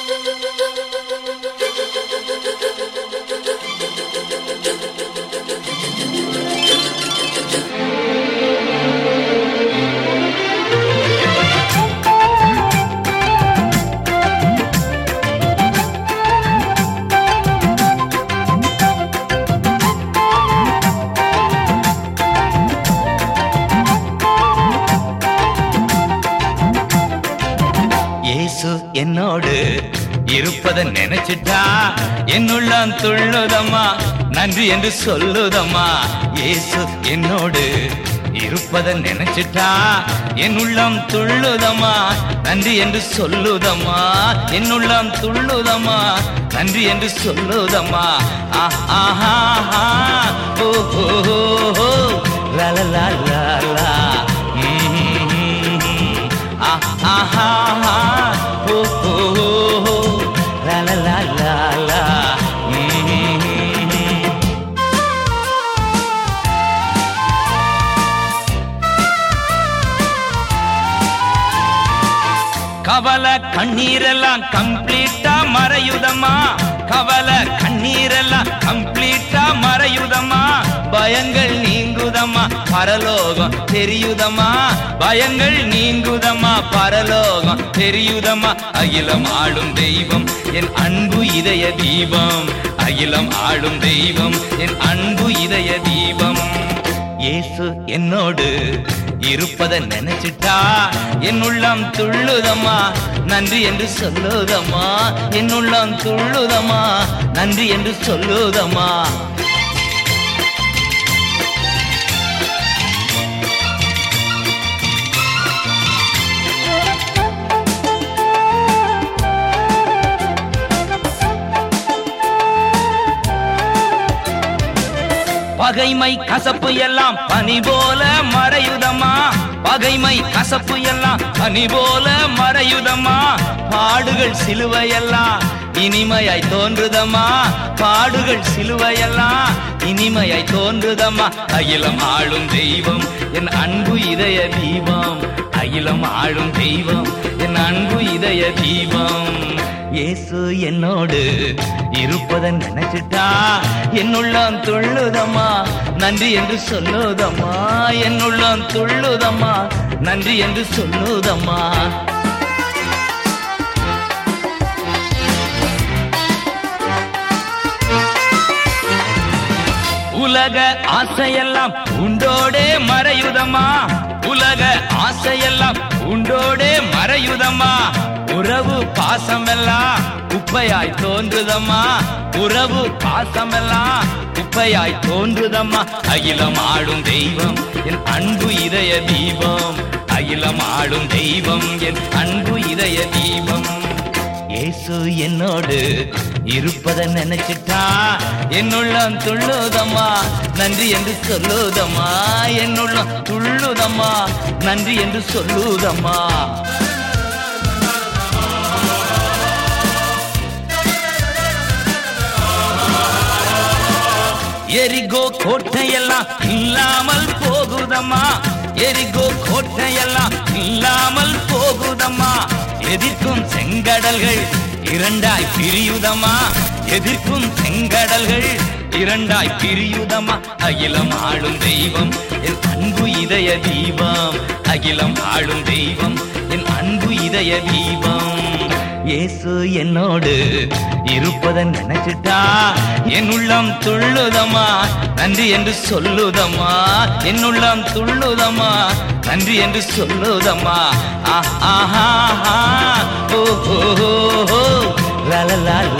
என்னோடு இருப்பதை நினைச்சிட்டா என்னுள்ளம் துள்ளுதம்மா, நன்றி என்று சொல்லுதம்மா. இயேசு என்னோடு இருப்பதை நினைச்சிட்டா என்னுள்ளம் துள்ளுதம்மா, நன்றி என்று சொல்லுதம்மா. என்னுள்ளம் துள்ளுதம்மா, நன்றி என்று சொல்லுதம்மா. ஆஹா ஓ ஹோ லா லா லா லா ஆஹா ஓ ஹோ லா லா லா லா. கவலை கண்ணீரெல்லாம் கம்ப்ளீட்டா மறையுதம்மா, கவலை கண்ணீரெல்லாம் கம்ப்ளீட்டா மறையுதம்மா. பயங்கள் நீங்குதம்மா, பரலோகம் தெரியுதம்மா. பயங்கள் நீங்குதம்மா, பரலோகம் தெரியுதம்மா. அகிலம் ஆளும் தெய்வம் என் அன்பு இதய தீபம், அகிலம் ஆளும் தெய்வம் என் அன்பு இதய தீபம். இயேசு என்னோடு இருப்பதை நினைச்சிட்டா என்னுள்ளம் துள்ளுதம்மா, நன்றி என்று சொல்லுதம்மா. என்னுள்ளம் துள்ளுதம்மா, நன்றி என்று சொல்லுதம்மா. பகைமை கசப்பு எல்லாம் பனி போல மறையுதம்மா, பகைமை கசப்பு எல்லாம் பனி போல மறையுதம்மா. பாடுகள் சிலுவையெல்லாம் இனிமையாய் தோன்றுதம்மா, பாடுகள் சிலுவையெல்லாம் இனிமையாய் தோன்றுதம்மா. அகிலம் ஆளும் தெய்வம் என் அன்பு இதய தீபம், அகிலம் ஆளும் தெய்வம் என் அன்பு இதய தீபம். இயேசு என்னோடு இருப்பதை நினைச்சிட்டா என்னுள்ளம் துள்ளுதம்மா, நன்றி என்று சொல்லுதம்மா. என்னுள்ளம் துள்ளுதம்மா, நன்றி என்று சொல்லுதம்மா. உலக ஆசையெல்லாம் உண்டோடே மறையுதம்மா, உலக ஆசையெல்லாம் உண்டோடே மறையுதம்மா. உறவு பாசமெல்லாம் குப்பையாய் தோன்றுதம்மா, உறவு பாசமெல்லாம் குப்பையாய் தோன்றுதம்மா. அகிலம் ஆளும் தெய்வம் என் அன்பு இதய தீபம், அகிலம் ஆளும் தெய்வம் என் அன்பு இதய தீபம். இயேசு என்னோடு இருப்பதை நினைச்சிட்டா என்னுள்ளம் துள்ளுதம்மா, நன்றி என்று சொல்லுதம்மா. என்னுள்ளம் துள்ளுதம்மா, நன்றி என்று சொல்லுதம்மா. எரிகோ கோட்டையெல்லாம் இல்லாமல் போகுதம்மா, எரிகோ கோட்டையெல்லாம் இல்லாமல் போகுதம்மா. எதிர்க்கும் செங்கடல்கள் இரண்டாய் பிரியுதம்மா, எதிர்க்கும் செங்கடல்கள் இரண்டாய் பிரியுதம்மா. அகிலம் ஆளும் தெய்வம் என் அன்பு இதய தீபம், அகிலம் ஆளும் தெய்வம் என் அன்பு இதய தீபம். இயேசு என்னோடு இருப்பதை நினைச்சிட்டா என்னுள்ளம் துள்ளுதம்மா, நன்றி என்று சொல்லுதம்மா. என்னுள்ளம் துள்ளுதம்மா, நன்றி என்று சொல்லுதம்மா. ஆஹா ஓ ஹோ லா லா லா